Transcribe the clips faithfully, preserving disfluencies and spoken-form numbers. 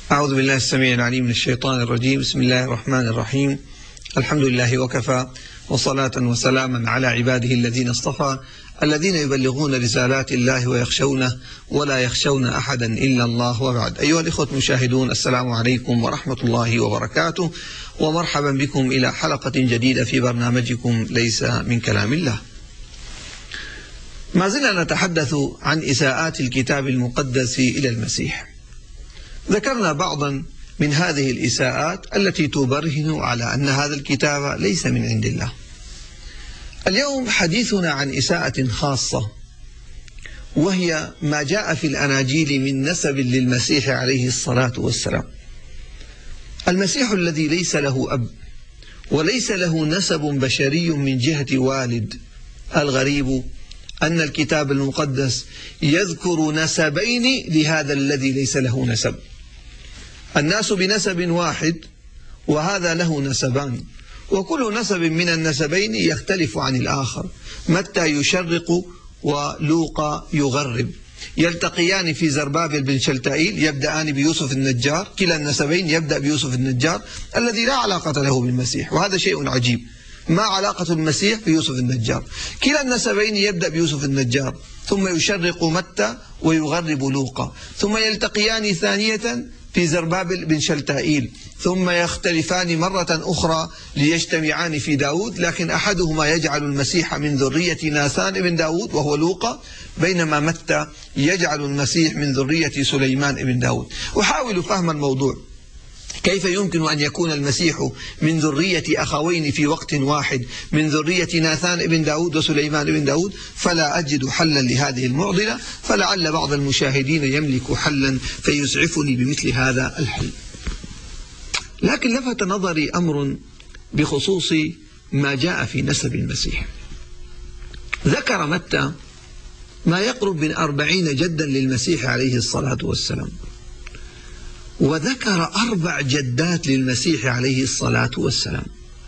أعوذ بالله السميع العليم من الشيطان الرجيم. بسم الله الرحمن الرحيم. الحمد لله وكفى، وصلاة وسلاما على عباده الذين اصطفى، الذين يبلغون رسالات الله ويخشونه ولا يخشون أحدا إلا الله. وبعد، أيها الإخوة المشاهدون، السلام عليكم ورحمة الله وبركاته، ومرحبا بكم إلى حلقة جديدة في برنامجكم ليس من كلام الله. ما زلنا نتحدث عن إساءات الكتاب المقدس إلى المسيح. ذكرنا بعضا من هذه الإساءات التي تبرهن على أن هذا الكتاب ليس من عند الله. اليوم حديثنا عن إساءة خاصة، وهي ما جاء في الأناجيل من نسب للمسيح عليه الصلاة والسلام. المسيح الذي ليس له أب وليس له نسب بشري من جهة والد. الغريب أن الكتاب المقدس يذكر نسبين لهذا الذي ليس له نسب. الناس بنسب واحد، وهذا له نسبان، وكل نسب من النسبين يختلف عن الآخر. متى يشرق ولوقا يغرب، يلتقيان في زربابل بن شلتائيل، يبدأان بيوسف النجار. كلا النسبين يبدأ بيوسف النجار الذي لا علاقة له بالمسيح، وهذا شيء عجيب. ما علاقة المسيح بيوسف النجار؟ كلا النسبين يبدأ بيوسف النجار، ثم يشرق متى ويغرب لوقا، ثم يلتقيان ثانية في زربابل بن شلتائيل، ثم يختلفان مرة أخرى ليجتمعان في داود، لكن أحدهما يجعل المسيح من ذرية ناثان بن داود وهو لوقا، بينما متى يجعل المسيح من ذرية سليمان بن داود. أحاول فهم الموضوع. كيف يمكن أن يكون المسيح من ذرية أخوين في وقت واحد، من ذرية ناثان بن داود وسليمان بن داود؟ فلا أجد حلا لهذه المعضلة، فلعل بعض المشاهدين يملك حلا فيسعفني بمثل هذا الحل. لكن لفت نظري أمر بخصوص ما جاء في نسب المسيح. ذكر متى ما يقرب من أربعين جدا للمسيح عليه الصلاة والسلام، وذكر أربع جدات للمسيح عليه الصلاة والسلام.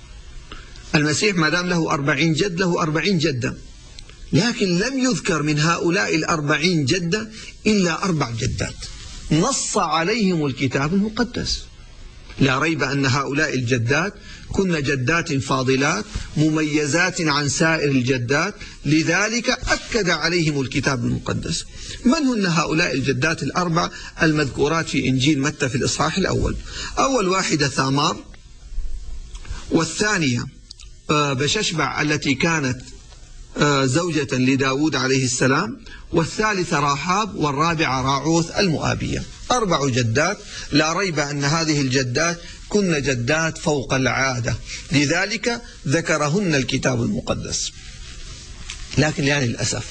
المسيح ما دام له أربعين جد، له أربعين جدة، لكن لم يذكر من هؤلاء الأربعين جدة إلا أربع جدات نص عليهم الكتاب المقدس. لا ريب أن هؤلاء الجدات كن جدات فاضلات مميزات عن سائر الجدات، لذلك أكد عليهم الكتاب المقدس. من هن هؤلاء الجدات الأربع المذكورات في إنجيل متى في الإصحاح الأول؟ أول واحدة ثامار، والثانية بششبع التي كانت زوجة لداود عليه السلام، والثالثة راحاب، والرابعة راعوث المؤابية. أربع جدات، لا ريب أن هذه الجدات كن جدات فوق العادة، لذلك ذكرهن الكتاب المقدس. لكن يعني للأسف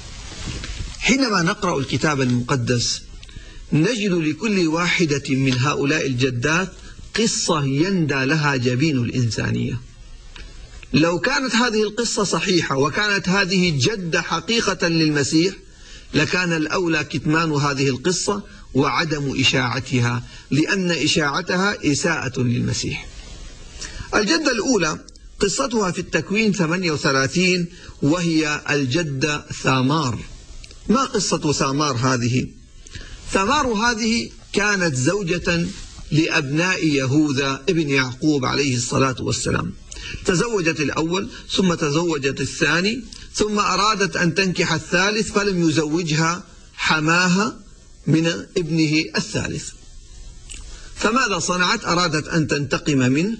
حينما نقرأ الكتاب المقدس نجد لكل واحدة من هؤلاء الجدات قصة يندى لها جبين الإنسانية. لو كانت هذه القصة صحيحة وكانت هذه جدة حقيقة للمسيح، لكان الأولى كتمان هذه القصة وعدم إشاعتها، لأن إشاعتها إساءة للمسيح. الجدة الأولى قصتها في التكوين ثمانية وثلاثين، وهي الجدة ثامار. ما قصة ثامار هذه؟ ثامار هذه كانت زوجة لأبناء يهوذا ابن يعقوب عليه الصلاة والسلام. تزوجت الأول، ثم تزوجت الثاني، ثم أرادت أن تنكح الثالث، فلم يزوجها حماها من ابنه الثالث. فماذا صنعت؟ أرادت أن تنتقم منه،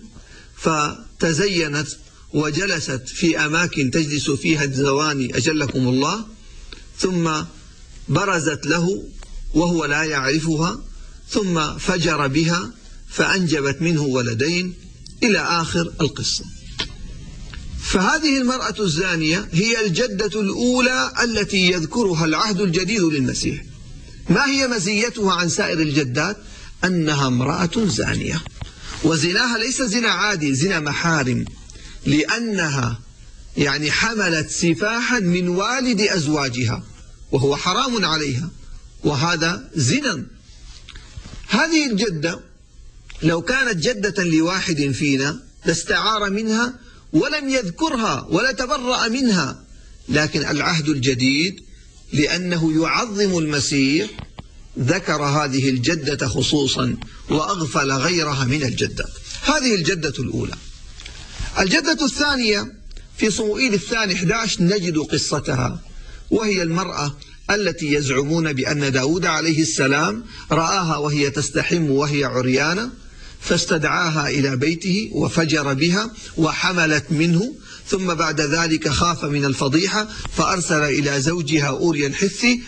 فتزينت وجلست في أماكن تجلس فيها الزواني أجلكم الله، ثم برزت له وهو لا يعرفها، ثم فجر بها فأنجبت منه ولدين إلى آخر القصة. فهذه المرأة الزانية هي الجدة الأولى التي يذكرها العهد الجديد للمسيح. ما هي مزيتها عن سائر الجدات؟ أنها امرأة زانية، وزناها ليس زنا عادي، زنا محارم، لأنها يعني حملت سفاحا من والد أزواجها، وهو حرام عليها، وهذا زنا. هذه الجدة لو كانت جدة لواحد فينا لاستعار منها ولم يذكرها ولا تبرأ منها، لكن العهد الجديد لأنه يعظم المسيح ذكر هذه الجدة خصوصا وأغفل غيرها من الجدات. هذه الجدة الأولى. الجدة الثانية في صموئيل الثاني أحد عشر نجد قصتها، وهي المرأة التي يزعمون بأن داود عليه السلام رآها وهي تستحم وهي عريانة، فاستدعاها إلى بيته وفجر بها وحملت منه، ثم بعد ذلك خاف من الفضيحة فأرسل إلى زوجها أوريا الحثي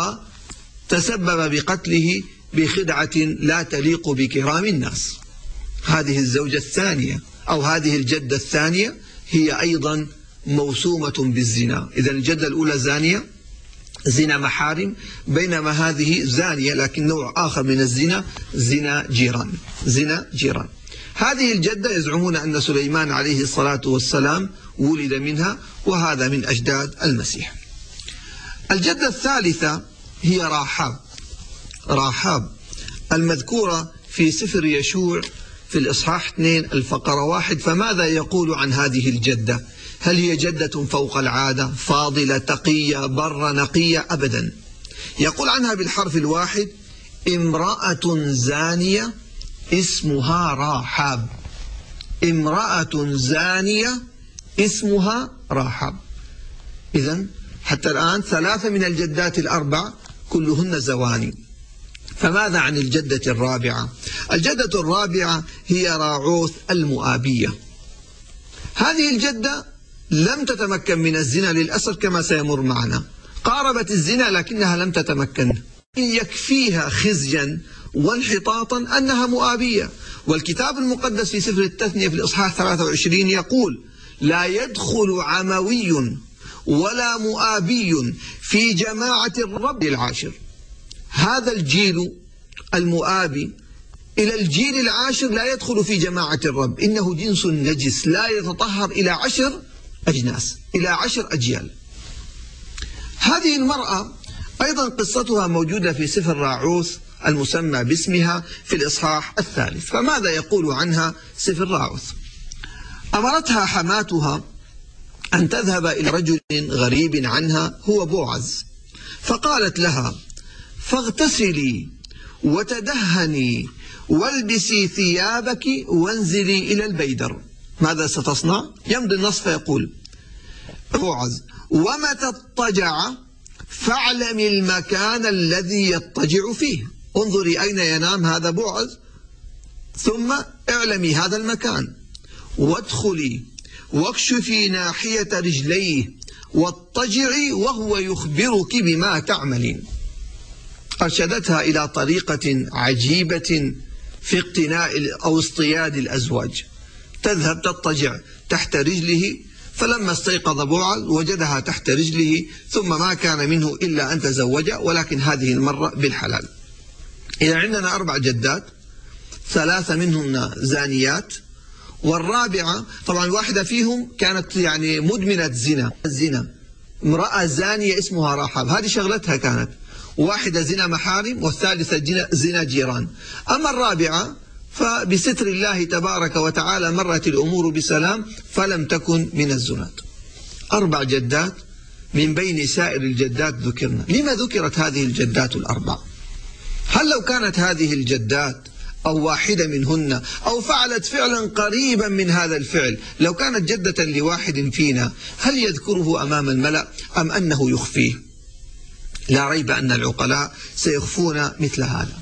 وتسبب بقتله بخدعة لا تليق بكرام الناس. هذه الزوجة الثانية أو هذه الجدة الثانية هي أيضا موسومة بالزنا. إذا الجدة الأولى زانية، زنا محارم، بينما هذه زانية لكن نوع آخر من الزنا، زنا جيران، زنا جيران. هذه الجدة يزعمون أن سليمان عليه الصلاة والسلام ولد منها، وهذا من أجداد المسيح. الجدة الثالثة هي راحاب، راحاب المذكورة في سفر يشوع في الإصحاح اثنين الفقرة واحد. فماذا يقول عن هذه الجدة؟ هل هي جدة فوق العادة، فاضلة، تقية، برة، نقية؟ أبدا. يقول عنها بالحرف الواحد: امرأة زانية اسمها راحاب. امرأة زانية اسمها راحاب. إذن حتى الآن ثلاثة من الجدات الأربع كلهن زواني. فماذا عن الجدة الرابعة؟ الجدة الرابعة هي راعوث المؤابية. هذه الجدة لم تتمكن من الزنا للأسف كما سيمر معنا، قاربت الزنا لكنها لم تتمكن. يكفيها خزيا وانحطاطا أنها مؤابية. والكتاب المقدس في سفر التثنية في الإصحاح ثلاثة وعشرين يقول: لا يدخل عموي ولا مؤابي في جماعة الرب العاشر. هذا الجيل المؤابي إلى الجيل العاشر لا يدخل في جماعة الرب، إنه جنس نجس لا يتطهر إلى عشر أجناس، إلى عشر أجيال. هذه المرأة أيضا قصتها موجودة في سفر راعوث المسمى باسمها في الإصحاح الثالث. فماذا يقول عنها سفر راعوث؟ أمرتها حماتها أن تذهب إلى رجل غريب عنها هو بوعز، فقالت لها: فاغتسلي وتدهني والبسي ثيابك وانزلي إلى البيدر. ماذا ستصنع؟ يمضي النص فيقول بوعز: ومتى اضطجع فاعلمي المكان الذي يضطجع فيه. انظري أين ينام هذا بوعز، ثم اعلمي هذا المكان، وادخلي واكشفي ناحية رجليه واضطجعي وهو يخبرك بما تعملين. أرشدتها إلى طريقة عجيبة في اقتناء أو اصطياد الأزواج. تذهب تضطجع تحت رجله، فلما استيقظ بوعز وجدها تحت رجله، ثم ما كان منه إلا أن تزوج، ولكن هذه المرة بالحلال. إذا عندنا أربع جدات، ثلاثة منهن زانيات، والرابعة طبعا واحدة فيهم كانت يعني مدمنة زنا الزنا امرأة زانية اسمها راحاب، هذه شغلتها كانت. واحدة زنا محارم، والثالثة زنا جيران. أما الرابعة فبستر الله تبارك وتعالى مرت الأمور بسلام فلم تكن من الزنات. أربع جدات من بين سائر الجدات ذكرنا. لما ذكرت هذه الجدات الأربع؟ هل لو كانت هذه الجدات أو واحدة منهن أو فعلت فعلا قريبا من هذا الفعل، لو كانت جدة لواحد فينا، هل يذكره أمام الملأ أم أنه يخفيه؟ لا ريب أن العقلاء سيخفون مثل هذا.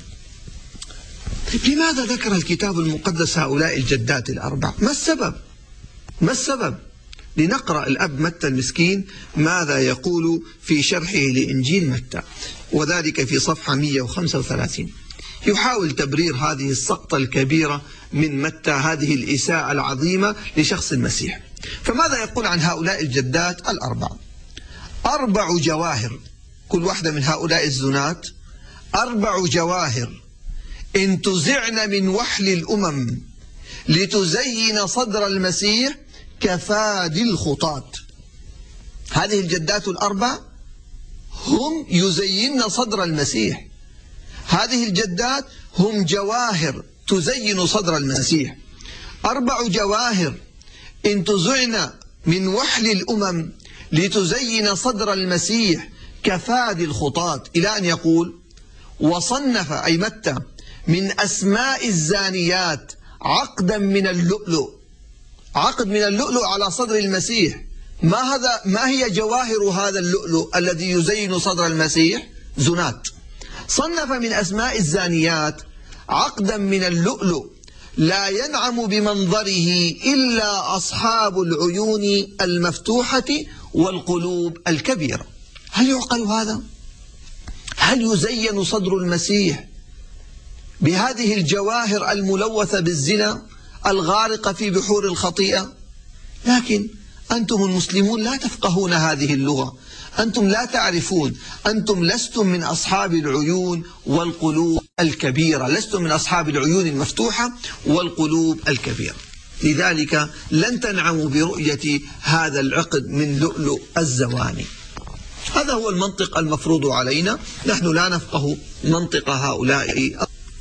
لماذا ذكر الكتاب المقدس هؤلاء الجدات الأربع؟ ما السبب؟ ما السبب؟ لنقرأ الأب متى المسكين ماذا يقول في شرحه لإنجيل متى، وذلك في صفحة مئة وخمسة وثلاثين. يحاول تبرير هذه السقطة الكبيرة من متى، هذه الإساءة العظيمة لشخص المسيح. فماذا يقول عن هؤلاء الجدات الأربع؟ أربع جواهر، كل واحدة من هؤلاء الزنات أربع جواهر انتزعن من وحل الأمم لتزين صدر المسيح كفادي الخطاة. هذه الجدات الأربع هم يزين صدر المسيح، هذه الجدات هم جواهر تزين صدر المسيح. أربع جواهر انتزعن من وحل الأمم لتزين صدر المسيح كفادي الخطاة، إلى أن يقول: وصنف أي متى من أسماء الزانيات عقدا من اللؤلؤ، عقد من اللؤلؤ على صدر المسيح. ما هذا ما هي جواهر هذا اللؤلؤ الذي يزين صدر المسيح؟ زنات. صنف من أسماء الزانيات عقدا من اللؤلؤ لا ينعم بمنظره إلا أصحاب العيون المفتوحة والقلوب الكبيرة. هل يعقل هذا؟ هل يزين صدر المسيح بهذه الجواهر الملوثة بالزنا الغارقة في بحور الخطيئة؟ لكن أنتم المسلمون لا تفقهون هذه اللغة، أنتم لا تعرفون، أنتم لستم من أصحاب العيون والقلوب الكبيرة، لستم من أصحاب العيون المفتوحة والقلوب الكبيرة. لذلك لن تنعموا برؤية هذا العقد من لؤلؤ الزواني. هذا هو المنطق المفروض علينا، نحن لا نفقه منطق هؤلاء.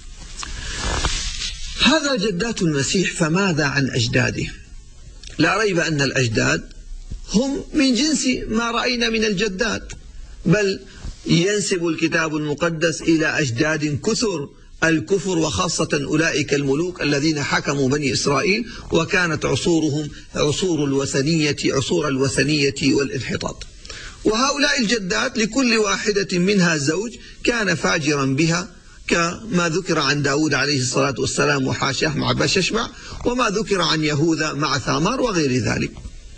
هذا جدات المسيح، فماذا عن أجداده؟ لا ريب أن الأجداد هم من جنس ما رأينا من الجدات، بل ينسب الكتاب المقدس إلى أجداد كثر الكفر، وخاصة أولئك الملوك الذين حكموا بني إسرائيل، وكانت عصورهم عصور الوثنية عصور الوثنية والانحطاط. وهؤلاء الجدات لكل واحدة منها زوج كان فاجرا بها، كما ذكر عن داود عليه الصلاة والسلام وحاشاه مع بششبع، وما ذكر عن يهوذا مع ثامار وغير ذلك.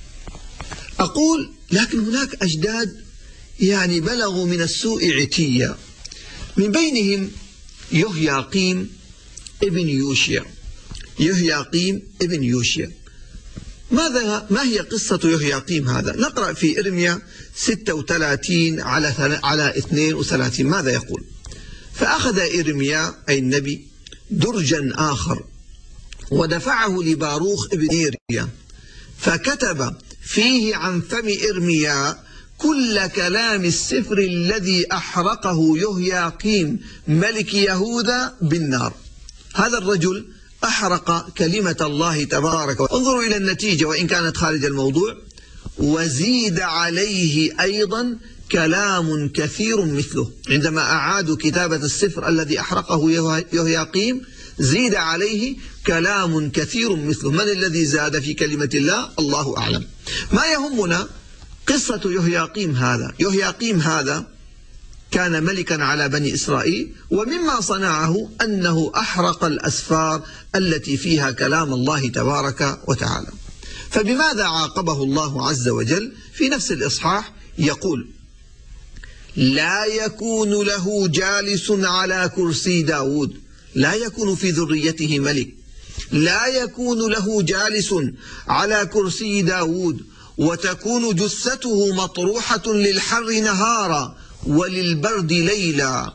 أقول لكن هناك أجداد يعني بلغوا من السوء عتيا، من بينهم يهياقيم ابن يوشيا. يهياقيم ابن يوشيا، ماذا ما هي قصة يهياقيم هذا؟ نقرأ في إرميا ستة وثلاثين على على اثنين وثلاثين ماذا يقول؟ فأخذ إرميا أي النبي درجا آخر ودفعه لباروخ ابن نيريا، فكتب فيه عن فم إرميا كل كلام السفر الذي أحرقه يهياقيم ملك يهوذا بالنار. هذا الرجل أحرق كلمة الله تبارك وتعالى. انظروا إلى النتيجة وإن كانت خارج الموضوع. وزيد عليه أيضا كلام كثير مثله. عندما أعادوا كتابة السفر الذي أحرقه يهياقيم زيد عليه كلام كثير مثله. من الذي زاد في كلمة الله؟ الله أعلم. ما يهمنا قصة يهياقيم هذا. يهياقيم هذا كان ملكا على بني إسرائيل، ومما صنعه أنه أحرق الأسفار التي فيها كلام الله تبارك وتعالى. فبماذا عاقبه الله عز وجل؟ في نفس الإصحاح يقول: لا يكون له جالس على كرسي داود. لا يكون في ذريته ملك، لا يكون له جالس على كرسي داود، وتكون جثته مطروحة للحر نهارا وللبرد ليلا،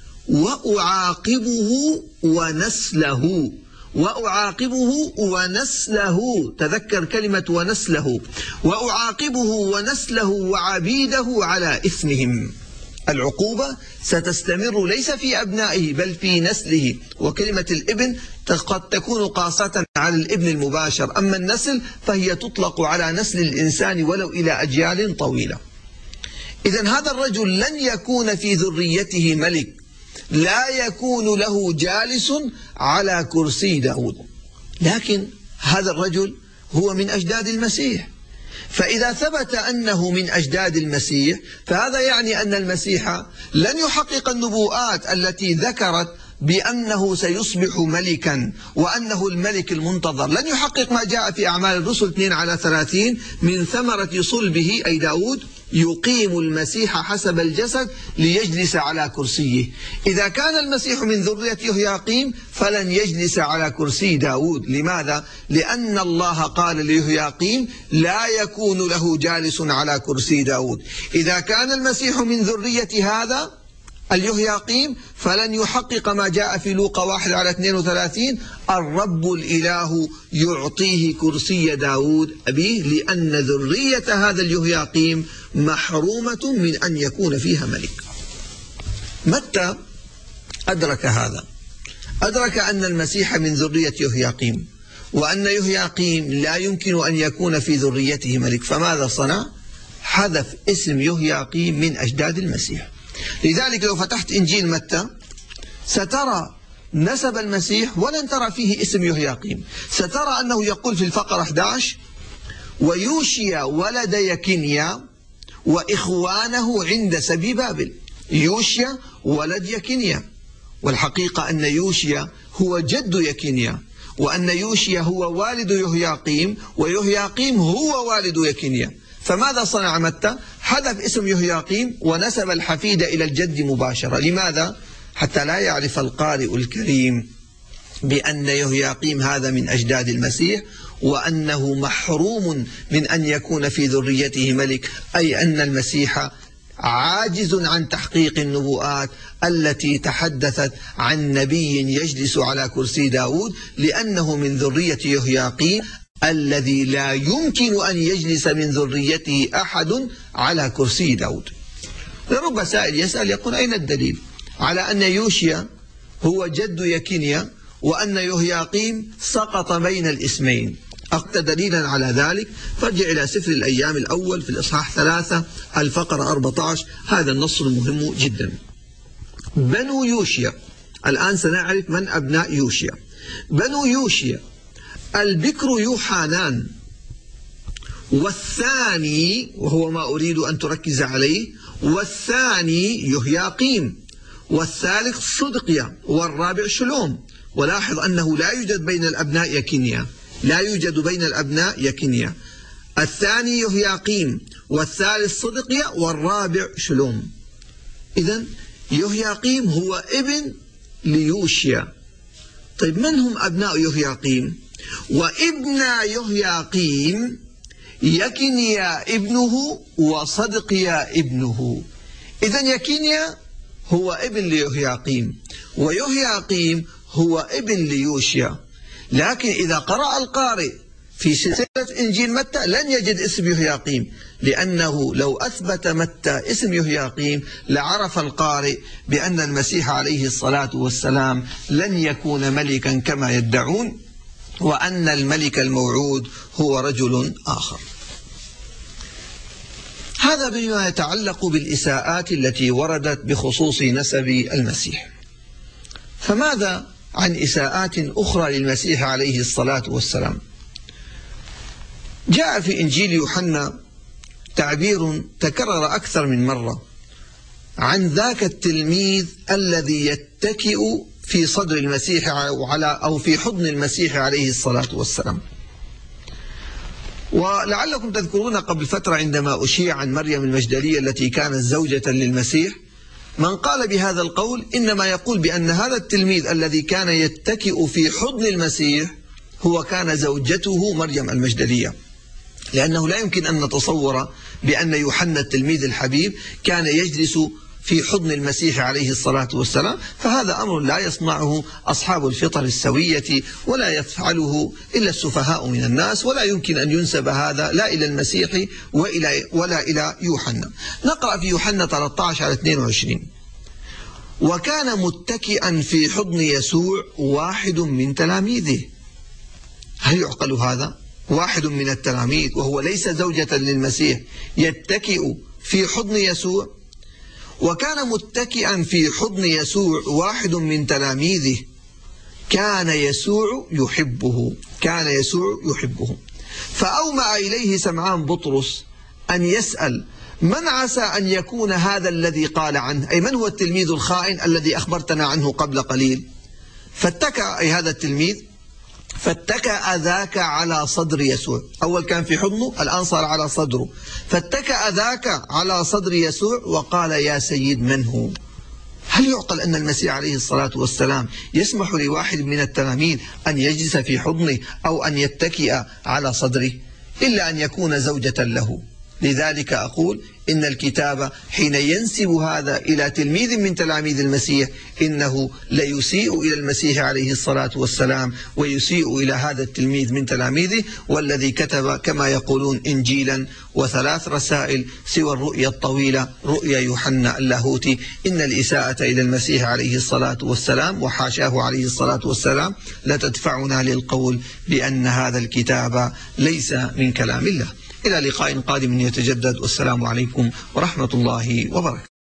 وأعاقبه ونسله. وأعاقبه ونسله، تذكر كلمة ونسله. وأعاقبه ونسله وعبيده على إثمهم. العقوبة ستستمر ليس في أبنائه بل في نسله، وكلمة الابن قد تكون قاصة على الابن المباشر، أما النسل فهي تطلق على نسل الإنسان ولو إلى أجيال طويلة. إذن هذا الرجل لن يكون في ذريته ملك، لا يكون له جالس على كرسي داود، لكن هذا الرجل هو من أجداد المسيح. فإذا ثبت أنه من أجداد المسيح فهذا يعني أن المسيح لن يحقق النبوءات التي ذكرت بأنه سيصبح ملكا وأنه الملك المنتظر. لن يحقق ما جاء في أعمال الرسل اثنين على ثلاثين: من ثمرة صلبه أي داود يقيم المسيح حسب الجسد ليجلس على كرسيه. إذا كان المسيح من ذرية يهياقيم فلن يجلس على كرسي داود. لماذا؟ لأن الله قال ليهياقيم لا يكون له جالس على كرسي داود. إذا كان المسيح من ذرية هذا اليهياقيم فلن يحقق ما جاء في لوقا واحد على اثنين وثلاثين: الرب الإله يعطيه كرسي داود أبيه، لأن ذرية هذا اليهياقيم محرومة من أن يكون فيها ملك. متى أدرك هذا، أدرك أن المسيح من ذرية يهياقيم، وأن يهياقيم لا يمكن أن يكون في ذريته ملك، فماذا صنع؟ حذف اسم يهياقيم من أجداد المسيح. لذلك لو فتحت إنجيل متى سترى نسب المسيح ولن ترى فيه اسم يهياقيم. سترى أنه يقول في الفقرة أحد عشر: ويوشيا ولد يكنيا وإخوانه عند سبي بابل. يوشيا ولد يكنيا، والحقيقة أن يوشيا هو جد يكنيا، وأن يوشيا هو والد يهياقيم، ويهياقيم هو والد يكنيا. فماذا صنع متى؟ حذف اسم يهياقيم ونسب الحفيد إلى الجد مباشرة. لماذا؟ حتى لا يعرف القارئ الكريم بأن يهياقيم هذا من أجداد المسيح، وأنه محروم من أن يكون في ذريته ملك، أي أن المسيح عاجز عن تحقيق النبوءات التي تحدثت عن نبي يجلس على كرسي داود، لأنه من ذرية يهياقيم الذي لا يمكن أن يجلس من ذريته أحد على كرسي داود. لرب سائل يسأل يقول: أين الدليل على أن يوشيا هو جد يكنيا وأن يهياقيم سقط بين الاسمين؟ أخذ دليلا على ذلك، فارجع إلى سفر الأيام الأول في الإصحاح ثلاثة الفقرة أربعة عشر. هذا النص المهم جدا. بنو يوشيا، الآن سنعرف من أبناء يوشيا. بنو يوشيا: البكر يوحانان، والثاني وهو ما أريد أن تركز عليه، والثاني يهياقيم، والثالث صدقيا، والرابع شلوم. ولاحظ أنه لا يوجد بين الأبناء يكنيا، لا يوجد بين الأبناء يكنيا. الثاني يهياقيم، والثالث صدقيا، والرابع شلوم. إذن يهياقيم هو ابن ليوشيا. طيب من هم أبناء يهياقيم؟ وابن يهياقيم يكنيا ابنه وصدقيا ابنه. إذن يكنيا هو ابن ليهياقيم، ويهياقيم هو ابن ليوشيا. لكن إذا قرأ القارئ في سلسلة إنجيل متى لن يجد اسم يهياقيم، لأنه لو أثبت متى اسم يهياقيم لعرف القارئ بأن المسيح عليه الصلاة والسلام لن يكون ملكا كما يدعون، وأن الملك الموعود هو رجل آخر. هذا بما يتعلق بالإساءات التي وردت بخصوص نسب المسيح. فماذا عن إساءات أخرى للمسيح عليه الصلاة والسلام؟ جاء في إنجيل يوحنا تعبير تكرر أكثر من مرة عن ذاك التلميذ الذي يتكئ في صدر المسيح على أو في حضن المسيح عليه الصلاة والسلام. ولعلكم تذكرون قبل فترة عندما أشيع عن مريم المجدلية التي كانت زوجة للمسيح، من قال بهذا القول إنما يقول بأن هذا التلميذ الذي كان يتكئ في حضن المسيح هو كان زوجته مريم المجدلية، لأنه لا يمكن أن نتصور بأن يوحنا التلميذ الحبيب كان يجلس في حضن المسيح عليه الصلاة والسلام، فهذا أمر لا يصنعه أصحاب الفطر السوية ولا يفعله إلا السفهاء من الناس، ولا يمكن أن ينسب هذا لا إلى المسيح ولا إلى يوحنا. نقرأ في يوحنا ثلاثة عشر على اثنين وعشرين: وكان متكئا في حضن يسوع واحد من تلاميذه. هل يعقل هذا؟ واحد من التلاميذ وهو ليس زوجة للمسيح يتكئ في حضن يسوع. وكان متكئا في حضن يسوع واحد من تلاميذه، كان يسوع يحبه كان يسوع يحبه فأومأ إليه سمعان بطرس أن يسأل: من عسى أن يكون هذا الذي قال عنه؟ أي من هو التلميذ الخائن الذي أخبرتنا عنه قبل قليل؟ فاتكأ أي هذا التلميذ فاتكأ ذاك على صدر يسوع. أول كان في حضنه، الآن صار على صدره. فاتكأ ذاك على صدر يسوع وقال: يا سيد من هو؟ هل يعقل أن المسيح عليه الصلاة والسلام يسمح لواحد من التلاميذ أن يجلس في حضنه أو أن يتكئ على صدره إلا أن يكون زوجة له؟ لذلك أقول إن الكتاب حين ينسب هذا إلى تلميذ من تلاميذ المسيح إنه ليسيء إلى المسيح عليه الصلاة والسلام ويسيء إلى هذا التلميذ من تلاميذه، والذي كتب كما يقولون إنجيلا وثلاث رسائل سوى الرؤيا الطويلة رؤيا يوحنا اللاهوتي. إن الإساءة إلى المسيح عليه الصلاة والسلام وحاشاه عليه الصلاة والسلام لتدفعنا للقول بأن هذا الكتاب ليس من كلام الله. إلى لقاء قادم يتجدد، والسلام عليكم ورحمة الله وبركاته.